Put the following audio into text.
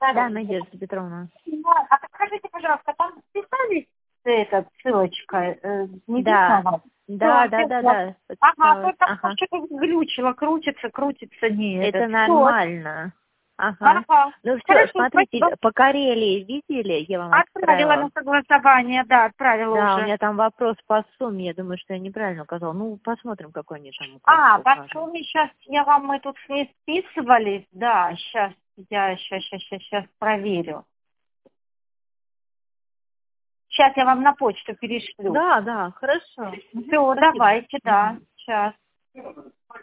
Да, Надежда Петровна. Да, а подскажите, пожалуйста, там писали эта ссылочка? Не Да, видно вас? да, Всё, да, да, всё. да. Ага, Подписалась. то там Ага. что-то глючило, крутится, не Это этот. Вот. нормально. Ага. Ага. Ну все, Хорошо, смотрите, спасибо. по Карелии видели, я вам Отправила на отправила. согласование, да, отправила Да, у уже. меня там вопрос по сумме, я думаю, что я неправильно указала. Ну, посмотрим, какой они там А, по укажут. сумме сейчас мы тут с ней списывались, да, сейчас я сейчас проверю. Сейчас я вам на почту перешлю. Да, да, хорошо. Все, Спасибо. давайте, да, сейчас.